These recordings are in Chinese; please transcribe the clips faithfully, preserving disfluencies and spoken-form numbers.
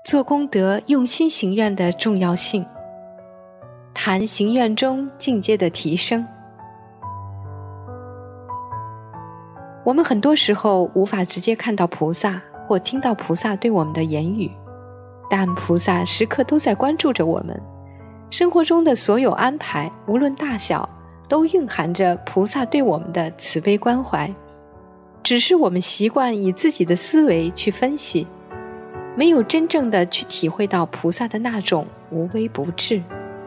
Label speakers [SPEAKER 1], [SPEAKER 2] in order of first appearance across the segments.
[SPEAKER 1] 做功德用心行愿的重要性，谈行愿中境界的提升。我们很多时候无法直接看到菩萨或听到菩萨对我们的言语，但菩萨时刻都在关注着我们。生活中的所有安排，无论大小，都蕴含着菩萨对我们的慈悲关怀，只是我们习惯以自己的思维去分析，没有真正的去体会到菩萨的那种无微不至。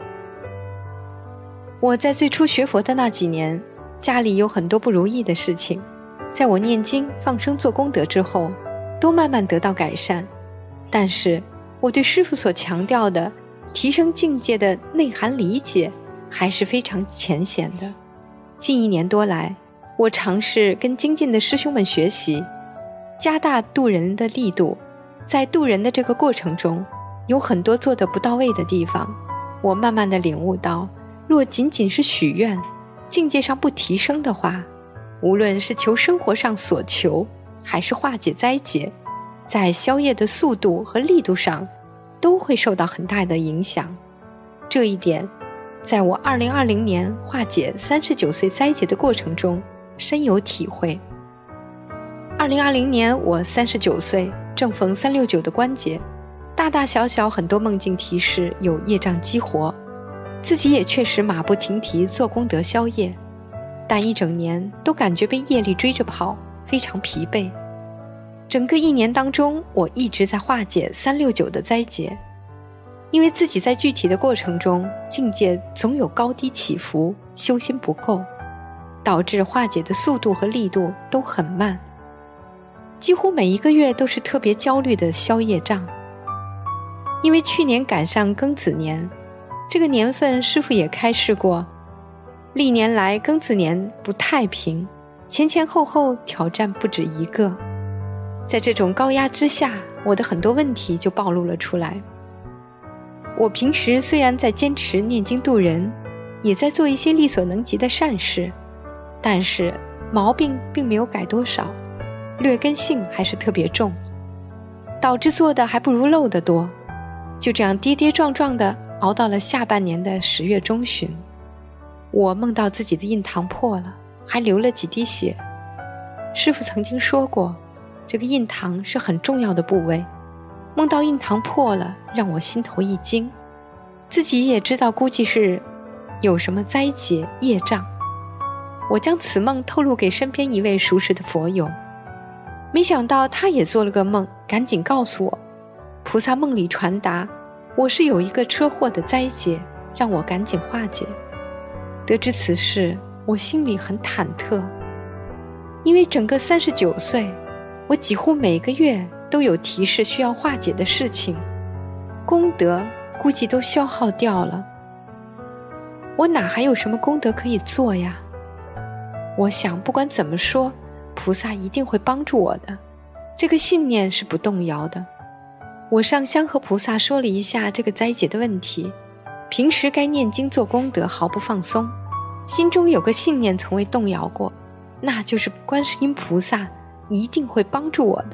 [SPEAKER 1] 我在最初学佛的那几年，家里有很多不如意的事情，在我念经放生做功德之后，都慢慢得到改善。但是我对师父所强调的提升境界的内涵理解还是非常浅显的。近一年多来，我尝试跟精进的师兄们学习，加大度人的力度。在度人的这个过程中，有很多做得不到位的地方，我慢慢地领悟到，若仅仅是许愿，境界上不提升的话，无论是求生活上所求，还是化解灾劫，在消业的速度和力度上都会受到很大的影响。这一点在我二零二零年化解三十九岁灾劫的过程中深有体会。二零二零年我三十九岁，正逢三六九的关节，大大小小很多梦境提示有业障激活，自己也确实马不停蹄做功德消业，但一整年都感觉被业力追着跑，非常疲惫。整个一年当中，我一直在化解三六九的灾劫，因为自己在具体的过程中境界总有高低起伏，修心不够，导致化解的速度和力度都很慢，几乎每一个月都是特别焦虑的消业障。因为去年赶上庚子年，这个年份师父也开示过，历年来庚子年不太平，前前后后挑战不止一个。在这种高压之下，我的很多问题就暴露了出来。我平时虽然在坚持念经度人，也在做一些力所能及的善事，但是毛病并没有改多少，劣根性还是特别重，导致做的还不如漏得多。就这样跌跌撞撞地熬到了下半年的十月中旬，我梦到自己的印堂破了，还流了几滴血。师父曾经说过，这个印堂是很重要的部位，梦到印堂破了，让我心头一惊，自己也知道估计是有什么灾劫业障。我将此梦透露给身边一位熟识的佛友，没想到他也做了个梦，赶紧告诉我，菩萨梦里传达我是有一个车祸的灾劫，让我赶紧化解。得知此事，我心里很忐忑，因为整个三十九岁，我几乎每个月都有提示需要化解的事情，功德估计都消耗掉了，我哪还有什么功德可以做呀？我想不管怎么说，菩萨一定会帮助我的，这个信念是不动摇的。我上香和菩萨说了一下这个灾劫的问题，平时该念经做功德毫不放松，心中有个信念从未动摇过，那就是观世音菩萨一定会帮助我的。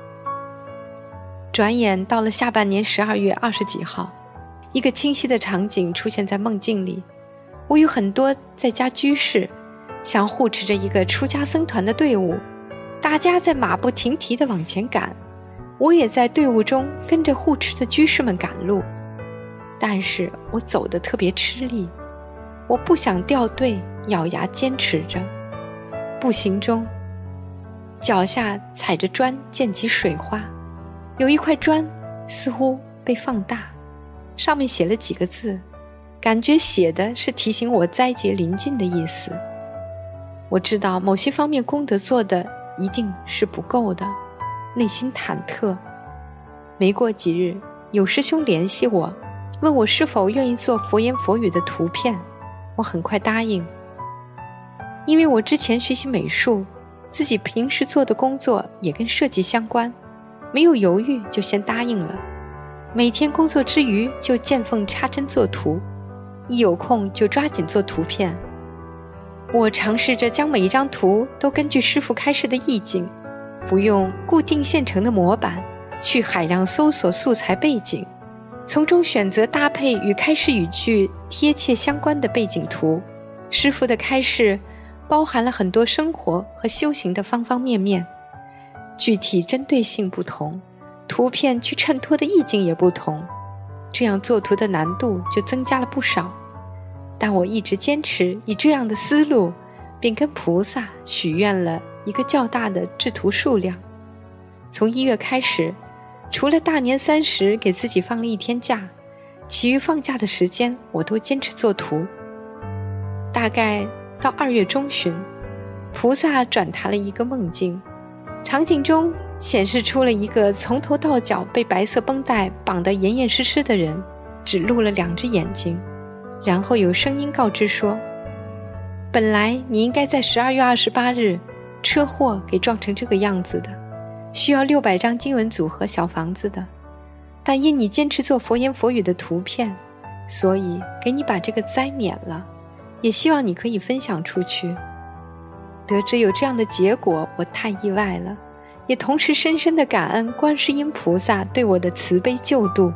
[SPEAKER 1] 转眼到了下半年十二月二十几号，一个清晰的场景出现在梦境里，我有很多在家居士像护持着一个出家僧团的队伍，大家在马不停蹄地往前赶，我也在队伍中跟着护持的居士们赶路，但是我走得特别吃力，我不想掉队，咬牙坚持着。步行中，脚下踩着砖溅起水花，有一块砖似乎被放大，上面写了几个字，感觉写的是提醒我灾劫临近的意思。我知道某些方面功德做的一定是不够的，内心忐忑。没过几日，有师兄联系我，问我是否愿意做佛言佛语的图片，我很快答应。因为我之前学习美术，自己平时做的工作也跟设计相关，没有犹豫就先答应了。每天工作之余就见缝插针做图，一有空就抓紧做图片。我尝试着将每一张图都根据师父开示的意境，不用固定现成的模板， 去海量搜索素材背景，从中选择搭配与开示语句贴切相关的背景图。师父的开示包含了很多生活和修行的方方面面，具体针对性不同，图片去衬托的意境也不同，这样作图的难度就增加了不少。但我一直坚持以这样的思路，并跟菩萨许愿了一个较大的制图数量。从一月开始，除了大年三十给自己放了一天假，其余放假的时间我都坚持做图。大概到二月中旬，菩萨转达了一个梦境，场景中显示出了一个从头到脚被白色绷带绑得严严实实的人，只露了两只眼睛，然后有声音告知说，本来你应该在十二月二十八日车祸给撞成这个样子的，需要六百张经文组合小房子的，但因你坚持做佛言佛语的图片，所以给你把这个灾免了，也希望你可以分享出去。得知有这样的结果，我太意外了，也同时深深地感恩观世音菩萨对我的慈悲救度。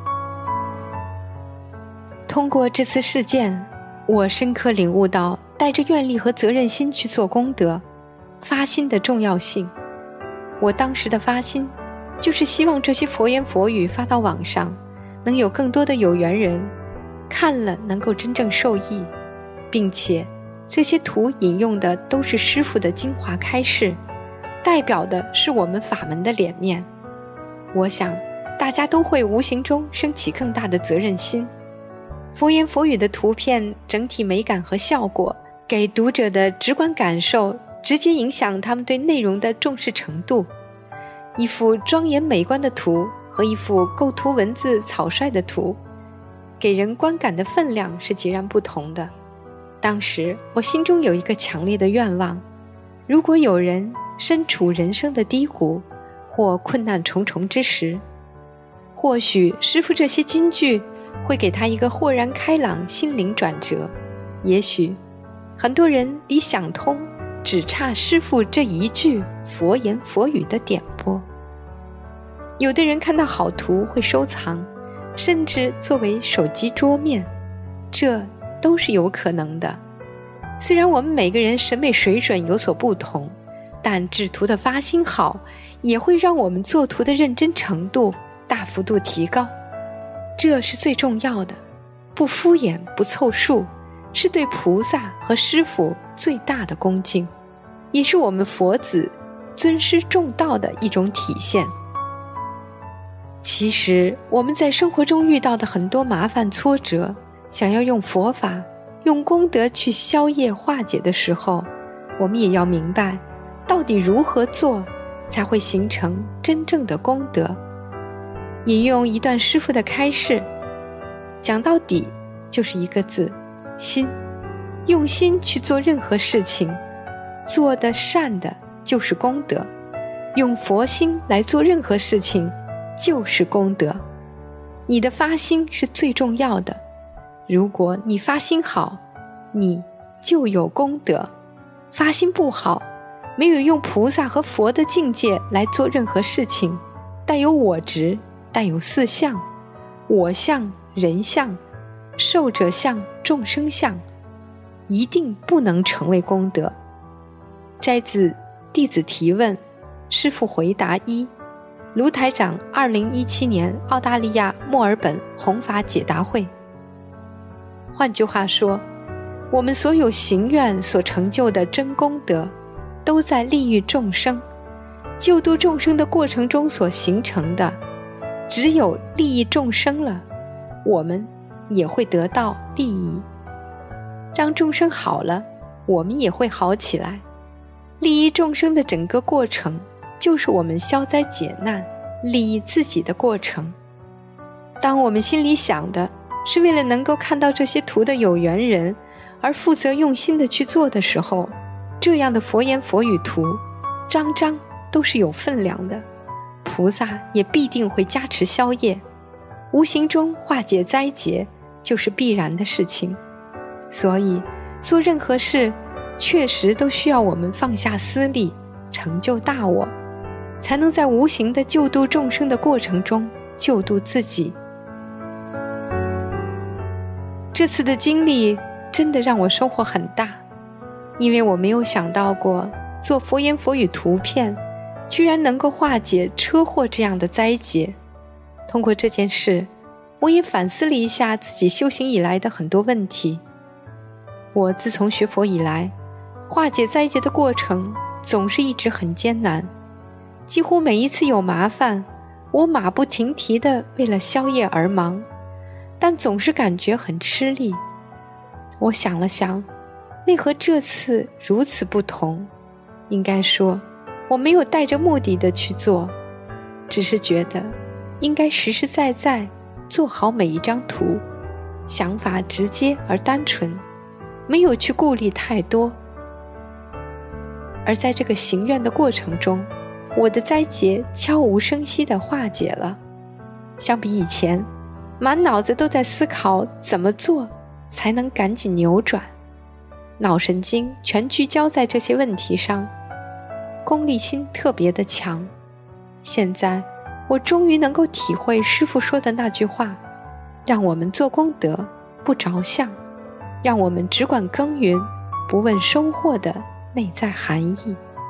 [SPEAKER 1] 通过这次事件，我深刻领悟到带着愿力和责任心去做功德，发心的重要性。我当时的发心就是希望这些佛言佛语发到网上，能有更多的有缘人看了能够真正受益，并且这些图引用的都是师父的精华开示，代表的是我们法门的脸面。我想大家都会无形中升起更大的责任心。佛言佛语的图片整体美感和效果，给读者的直观感受直接影响他们对内容的重视程度。一幅庄严美观的图和一幅构图文字草率的图，给人观感的分量是截然不同的。当时我心中有一个强烈的愿望，如果有人身处人生的低谷或困难重重之时，或许师父这些金句会给他一个豁然开朗心灵转折。也许很多人离想通只差师父这一句佛言佛语的点拨。有的人看到好图会收藏，甚至作为手机桌面，这都是有可能的。虽然我们每个人审美水准有所不同，但制图的发心好，也会让我们做图的认真程度大幅度提高。这是最重要的，不敷衍不凑数，是对菩萨和师父最大的恭敬，也是我们佛子尊师重道的一种体现。其实我们在生活中遇到的很多麻烦挫折，想要用佛法用功德去消业化解的时候，我们也要明白到底如何做才会形成真正的功德。引用一段师父的开示，讲到底就是一个字，心。用心去做任何事情，做得善的就是功德，用佛心来做任何事情就是功德。你的发心是最重要的，如果你发心好，你就有功德。发心不好，没有用菩萨和佛的境界来做任何事情，带有我执，带有四相，我相、人相、寿者相、众生相，一定不能成为功德。摘自弟子提问，师父回答一，卢台长二零一七年澳大利亚墨尔本弘法解答会。换句话说，我们所有行愿所成就的真功德，都在利益众生，救度众生的过程中所形成的。只有利益众生了，我们也会得到利益。让众生好了，我们也会好起来。利益众生的整个过程，就是我们消灾解难、利益自己的过程。当我们心里想的是为了能够看到这些图的有缘人，而负责用心的去做的时候，这样的佛言佛语图，张张都是有分量的，菩萨也必定会加持消业，无形中化解灾劫，就是必然的事情。所以做任何事确实都需要我们放下私利，成就大我。 才能在无形的救度众生的过程中救度自己。这次的经历真的让我收获很大，因为我没有想到过做佛言佛语图片居然能够化解车祸这样的灾劫。通过这件事，我也反思了一下自己修行以来的很多问题。我自从学佛以来，化解灾劫的过程总是一直很艰难，几乎每一次有麻烦，我马不停蹄地为了消业而忙，但总是感觉很吃力。我想了想，为何这次如此不同？应该说，我没有带着目的的去做，只是觉得应该实实在在做好每一张图，想法直接而单纯，没有去顾虑太多。而在这个行愿的过程中，我的灾劫悄无声息地化解了。相比以前，满脑子都在思考怎么做才能赶紧扭转，脑神经全聚焦在这些问题上，功利心特别的强。现在我终于能够体会师父说的那句话，让我们做功德不着相，让我们只管耕耘不问收获的内在含义。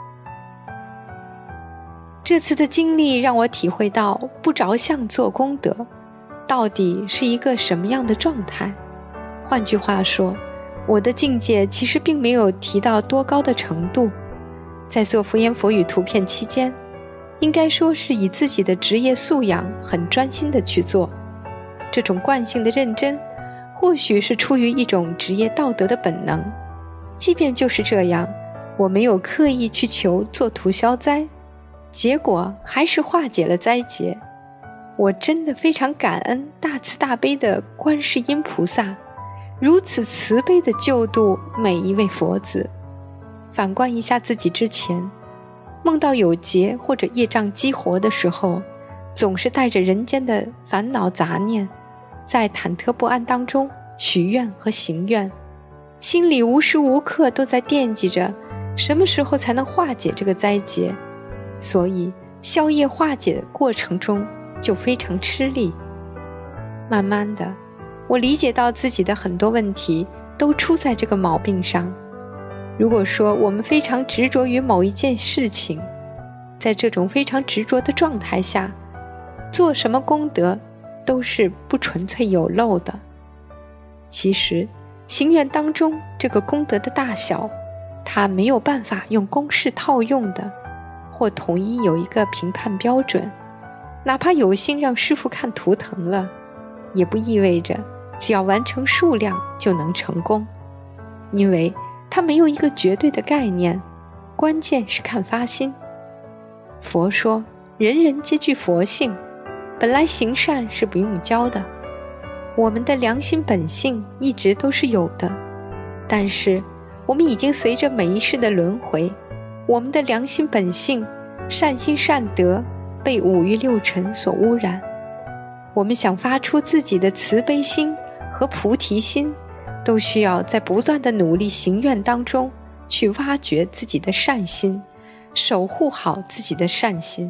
[SPEAKER 1] 这次的经历让我体会到不着相做功德到底是一个什么样的状态。换句话说，我的境界其实并没有提到多高的程度。在做佛言佛语图片期间，应该说是以自己的职业素养很专心的去做。这种惯性的认真，或许是出于一种职业道德的本能。即便就是这样，我没有刻意去求做图消灾，结果还是化解了灾劫。我真的非常感恩大慈大悲的观世音菩萨，如此慈悲地救度每一位佛子。反观一下自己之前，梦到有劫或者业障激活的时候，总是带着人间的烦恼杂念，在忐忑不安当中许愿和行愿，心里无时无刻都在惦记着什么时候才能化解这个灾劫，所以消业化解的过程中就非常吃力。慢慢的，我理解到自己的很多问题都出在这个毛病上。如果说我们非常执着于某一件事情，在这种非常执着的状态下，做什么功德都是不纯粹有漏的。其实行愿当中这个功德的大小，它没有办法用公式套用的，或统一有一个评判标准。哪怕有幸让师父看图腾了，也不意味着只要完成数量就能成功，因为它没有一个绝对的概念，关键是看发心。佛说人人皆具佛性，本来行善是不用教的，我们的良心本性一直都是有的，但是我们已经随着每一世的轮回，我们的良心本性善心善德被五欲六尘所污染。我们想发出自己的慈悲心和菩提心，都需要在不断的努力行愿当中去挖掘自己的善心，守护好自己的善心。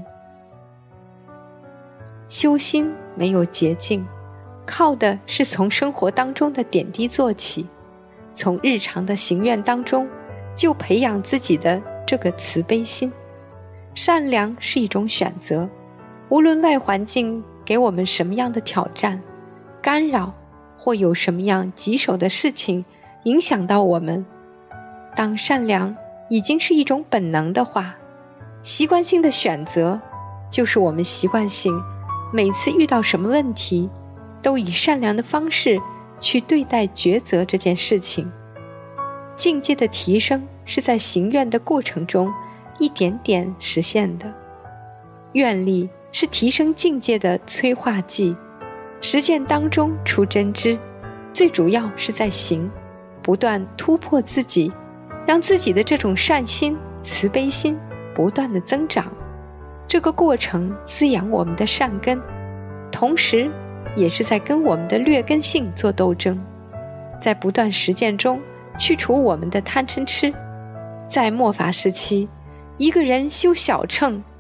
[SPEAKER 1] 修心没有捷径，靠的是从生活当中的点滴做起，从日常的行愿当中就培养自己的这个慈悲心。善良是一种选择，无论外环境给我们什么样的挑战、干扰，或有什么样棘手的事情影响到我们，当善良已经是一种本能的话，习惯性的选择就是我们习惯性每次遇到什么问题都以善良的方式去对待抉择这件事情。境界的提升是在行愿的过程中一点点实现的，愿力是提升境界的催化剂，实践当中出真知，最主要是在行，不断突破自己，让自己的这种善心、慈悲心不断的增长。这个过程滋养我们的善根，同时也是在跟我们的劣根性做斗争，在不断实践中去除我们的贪嗔痴。在末法时期，一个人修小乘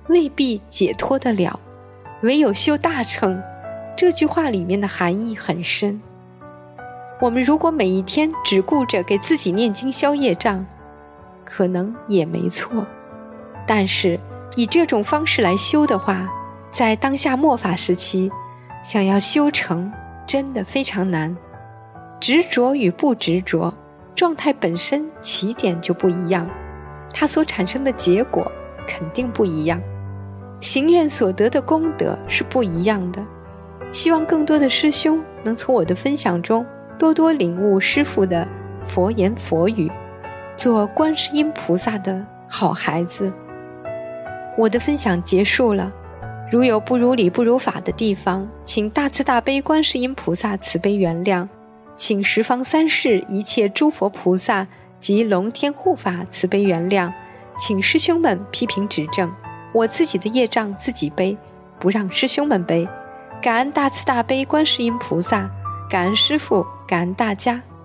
[SPEAKER 1] 未必解脱得了，唯有修大乘。这句话里面的含义很深。我们如果每一天只顾着给自己念经消业障，可能也没错，但是以这种方式来修的话，在当下末法时期，想要修成真的非常难。执着与不执着，状态本身起点就不一样，它所产生的结果肯定不一样，行愿所得的功德是不一样的。希望更多的师兄能从我的分享中多多领悟师父的佛言佛语，做观世音菩萨的好孩子。我的分享结束了，如有不如理不如法的地方，请大慈大悲观世音菩萨慈悲原谅，请十方三世一切诸佛菩萨及龙天护法慈悲原谅，请师兄们批评指正，我自己的业障自己背，不让师兄们背。感恩大慈大悲观世音菩萨，感恩师父，感恩大家。